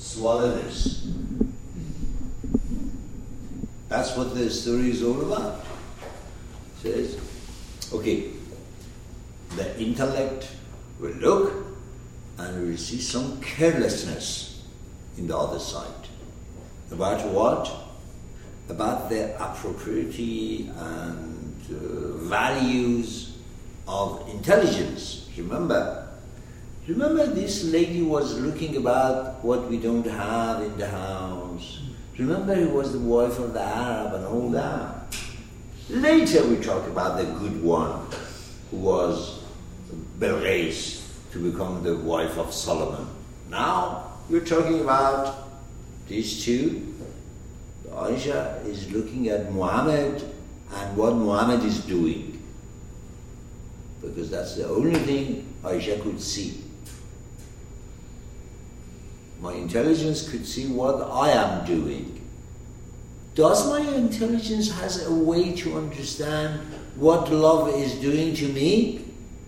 swallow this. That's what the story is all about. It says, okay, the intellect will look and will see some carelessness in the other side. About what? About the appropriateness and values of intelligence. Remember this lady was looking about what we don't have in the house. Remember, he was the wife of the Arab and all that. Later we talk about the good one who was Belghis to become the wife of Solomon. Now we're talking about these two. Aisha is looking at Muhammad and what Muhammad is doing, because that's the only thing Aisha could see. My intelligence could see what I am doing. Does my intelligence has a way to understand what love is doing to me?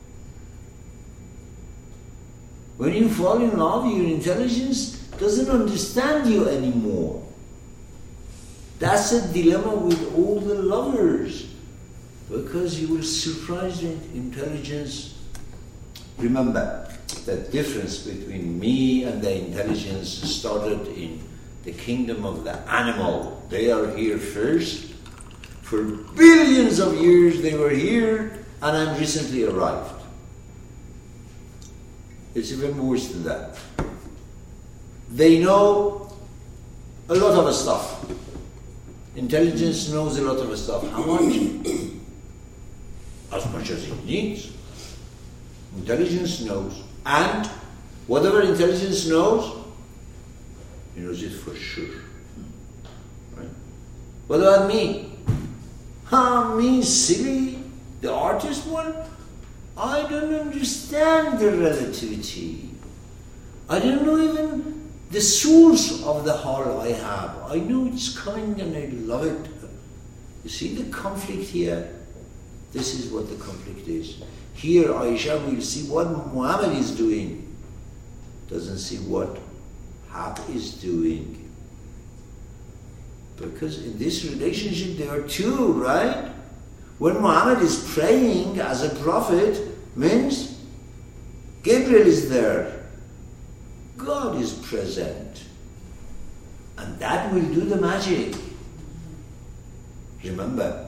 When you fall in love, your intelligence doesn't understand you anymore. That's a dilemma with all the lovers, because you will surprise the intelligence. Remember, the difference between me and the intelligence started in the kingdom of the animal. They are here first. For billions of years they were here, and I'm recently arrived. It's even worse than that. They know a lot of stuff. Intelligence knows a lot of stuff. How much? As much as it needs. Intelligence knows. And whatever intelligence knows, he knows it for sure. Right? What about me? Me, silly, the artist one? I don't understand the relativity. I don't know even the source of the hall I have. I know it's coming and I love it. You see the conflict here? This is what the conflict is. Here Aisha will see what Muhammad is doing. Doesn't see what Haq is doing. Because in this relationship there are two, right? When Muhammad is praying as a prophet, means Gabriel is there. God is present. And that will do the magic. Remember,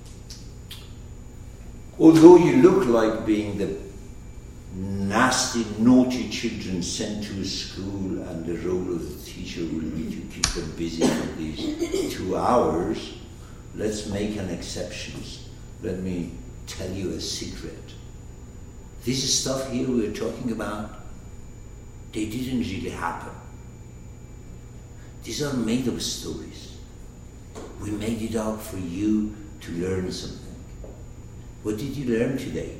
although you look like being the nasty, naughty children sent to school, and the role of the teacher will be to keep them busy for these 2 hours, let's make an exception. Let me tell you a secret. This stuff here we're talking about, they didn't really happen. These are made-up stories. We made it up for you to learn something. What did you learn today?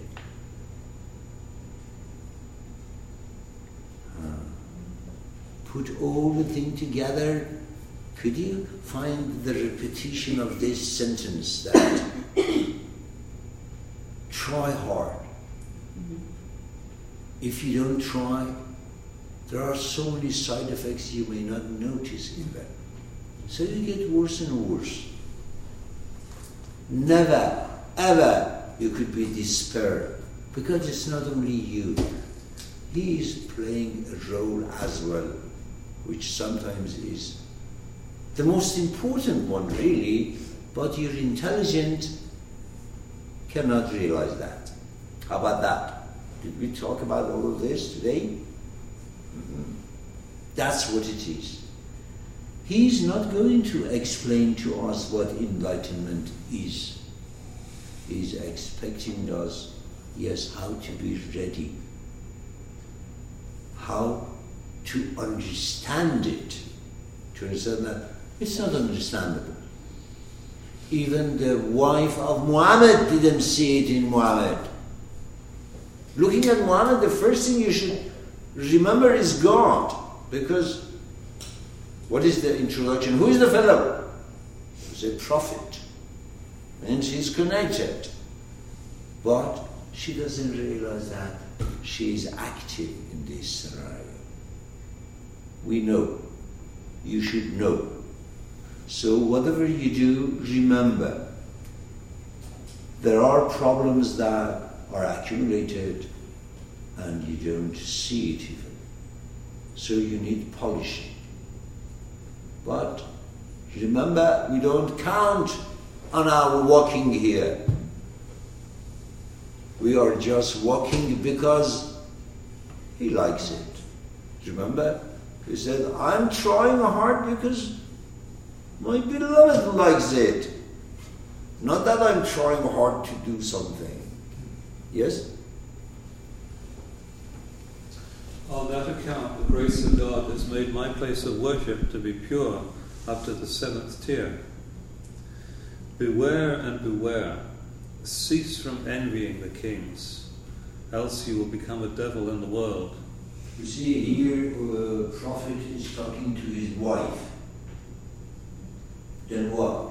Put all the things together. Could you find the repetition of this sentence that try hard. If you don't try, there are so many side effects you may not notice even. So you get worse and worse. Never, ever you could be despair, because it's not only you. He is playing a role as well, which sometimes is the most important one really, but your intelligence cannot realize that. How about that? Did we talk about all of this today? That's what it is. He's not going to explain to us what enlightenment is. He's expecting us, yes, how to be ready, how to understand it. To understand that it's not understandable. Even the wife of Muhammad didn't see it in Muhammad. Looking at Muhammad, the first thing you should remember is God. Because what is the introduction? Who is the fellow? He's a prophet. Means he's connected. But she doesn't realize that she is active in this scenario. We know you should know. So whatever you do, remember, there are problems that are accumulated and you don't see it even. So you need polishing. But remember, we don't count on our walking here. We are just walking because he likes it. Remember? He said, I'm trying hard because my beloved likes it. Not that I'm trying hard to do something. Yes? On that account, the grace of God has made my place of worship to be pure up to the 7th tier. Beware and beware. Cease from envying the kings, else you will become a devil in the world. You see, here the prophet is talking to his wife. Then what?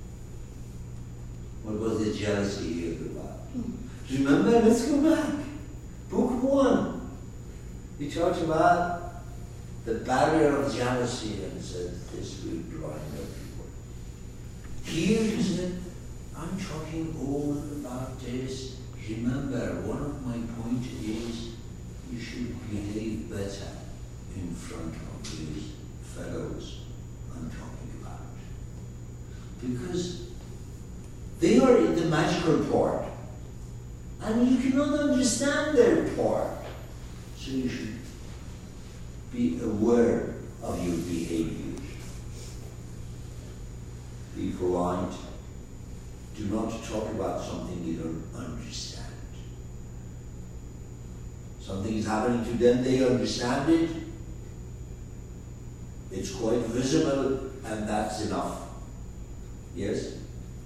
What was the jealousy here about? Remember, let's go back. Book 1. He talked about the barrier of jealousy and said, this will blind everyone. Here he said, I'm talking all about this. Remember, one of my points is you should behave better in front of these fellows I'm talking about. Because they are in the magical part, and you cannot understand their part. So you should be aware of your behavior. Be polite. Do not talk about something you don't understand. Something is happening to them, they understand it. It's quite visible, and that's enough. Yes?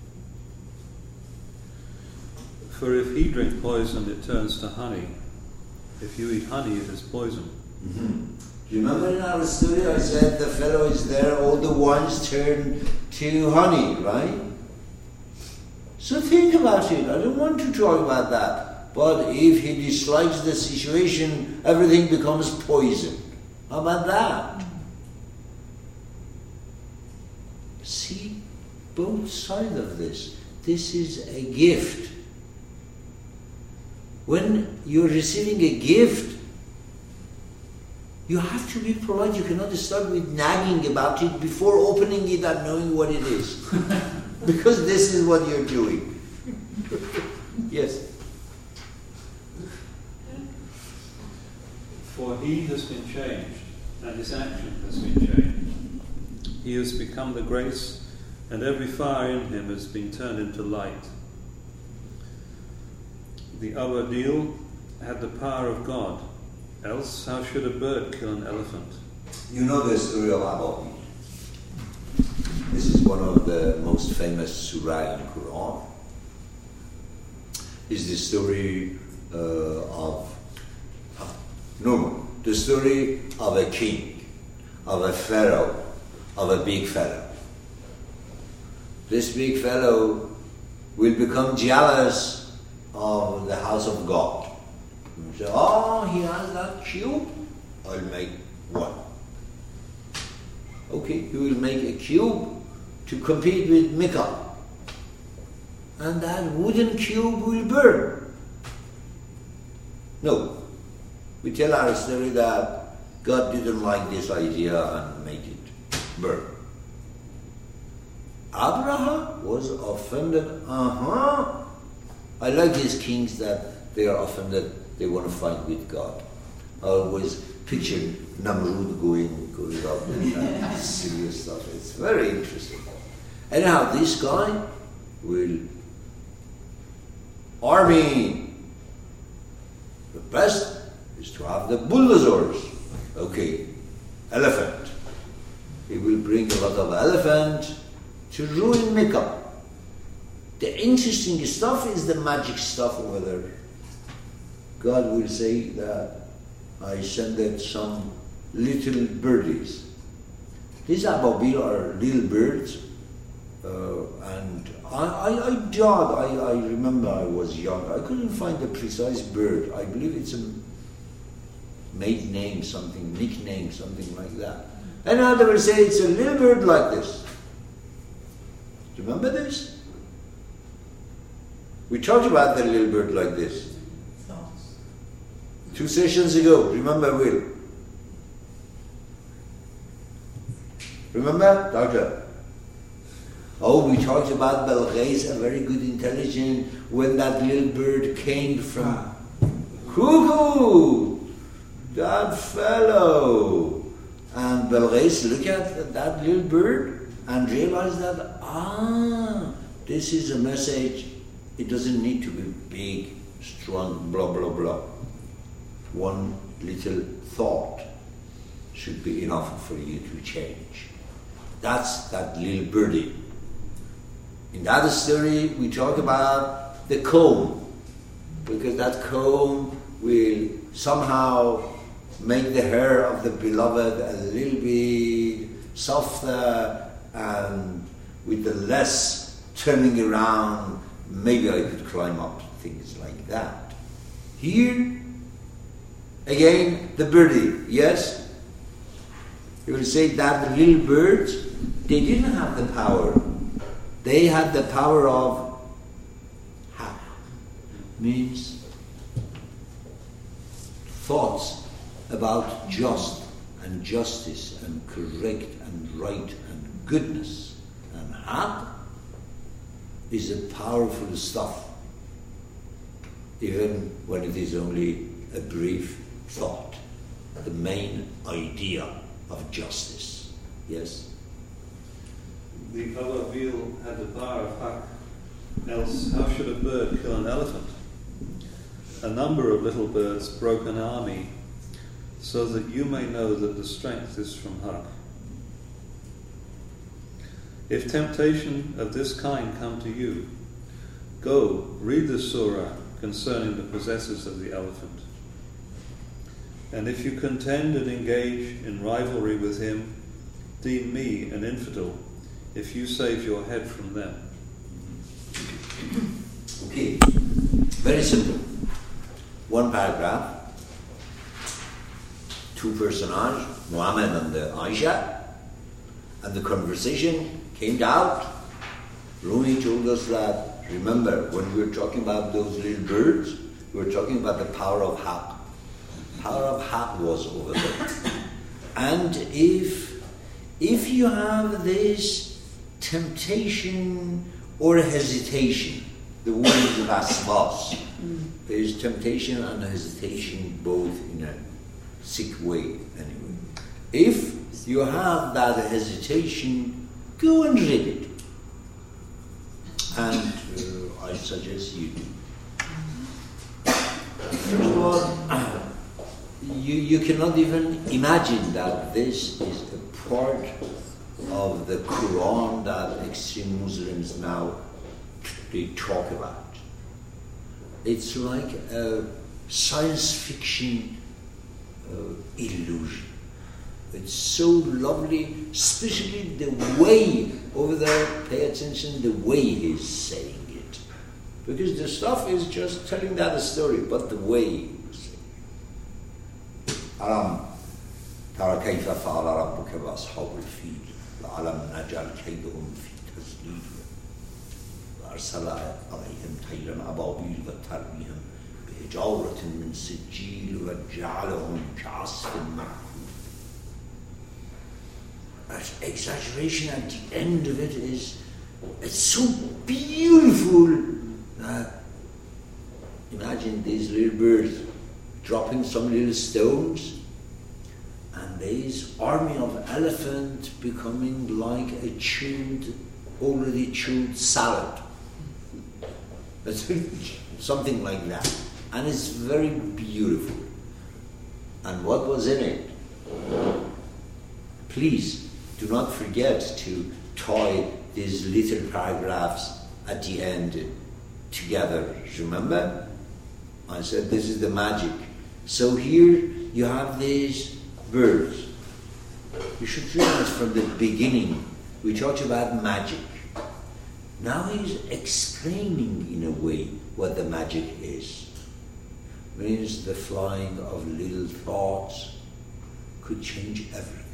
For if he drink poison, it turns to honey. If you eat honey, it is poison. Mm-hmm. Remember in our story I said the fellow is there, all the wines turn to honey, right? So think about it. I don't want to talk about that. But if he dislikes the situation, everything becomes poison. How about that? See both sides of this. This is a gift. When you're receiving a gift, you have to be polite. You cannot start with nagging about it before opening it and knowing what it is. Because this is what you're doing. Yes? For he has been changed, and his action has been changed. He has become the grace, and every fire in him has been turned into light. The Abadil had the power of God, else how should a bird kill an elephant? You know the story of Ababil. This is one of the most famous surah in Quran. It's the story the story of a king, of a pharaoh, of a big fellow. This big fellow will become jealous of the house of God. He will say, he has that cube, I'll make one. Okay, he will make a cube to compete with Micah. And that wooden cube will burn. No. We tell our story that God didn't like this idea and made it burn. Abraham was offended. I like these kings that they are offended, they want to fight with God. I always picture Namrud going up with that serious stuff. It's very interesting. Anyhow, this guy will army. The best is to have the bulldozers. Okay, elephant. He will bring a lot of elephant to ruin Mecca. The interesting stuff is the magic stuff over there. God will say that I sent some little birdies. These Ababil are little birds, and I remember I was young. I couldn't find the precise bird. I believe it's a maiden name, something, nickname, something like that. And now they will say it's a little bird like this. Do you remember this? We talked about the little bird like this 2 sessions ago. Remember, Will? Remember, Doctor? Oh, we talked about Belghais, a very good intelligence, when that little bird came from Cuckoo, that fellow. And Belghais looked at that little bird and realized that, this is a message. It doesn't need to be big, strong, blah, blah, blah. One little thought should be enough for you to change. That's that little birdie. In that story, we talk about the comb, because that comb will somehow make the hair of the beloved a little bit softer, and with the less turning around, maybe I could climb up, things like that. Here, again, the birdie, yes? You will say that the little birds, they didn't have the power. They had the power of haq, means thoughts about just and justice and correct and right and goodness. And haq is a powerful stuff, even when it is only a brief thought, the main idea of justice. Yes? The Alavil had the power of haq, else how should a bird kill an elephant? A number of little birds broke an army, so that you may know that the strength is from haq. If temptation of this kind come to you, go, read the surah concerning the possessors of the elephant. And if you contend and engage in rivalry with him, deem me an infidel, if you save your head from them. Okay, very simple. One paragraph, 2 personages, Muhammad and Aisha, and the conversation came out. Rumi told us that, remember, when we were talking about those little birds, we were talking about the power of haq. Power of haq was over there. And if you have this temptation or hesitation, the word is vasvas. There is temptation and hesitation both in a sick way anyway. If you have that hesitation, go and read it. And I suggest you do. First of all, you cannot even imagine that this is a part of the Quran that extreme Muslims now they talk about. It's like a science fiction illusion. It's so lovely, especially the way over there, pay attention the way he's saying it. Because the stuff is just telling that story, but the way he's saying it. Alam tara kayfa fa'ala rabbuka bi ashabil fil alam naj'al kaydahum fi tazlil wa arsala alayhim tayran ababil wa tarmihim bi hijaratin min sijil wa ja'alahum ka'asfin ma'kul. Exaggeration at the end of it it's so beautiful. Imagine these little birds dropping some little stones, and this army of elephant becoming like a already chewed salad. Something like that. And it's very beautiful. And what was in it? Please do not forget to tie these little paragraphs at the end together. Remember? I said this is the magic. So here you have these birds. You should realize from the beginning we talked about magic. Now he's explaining in a way what the magic is. Means the flying of little thoughts could change everything.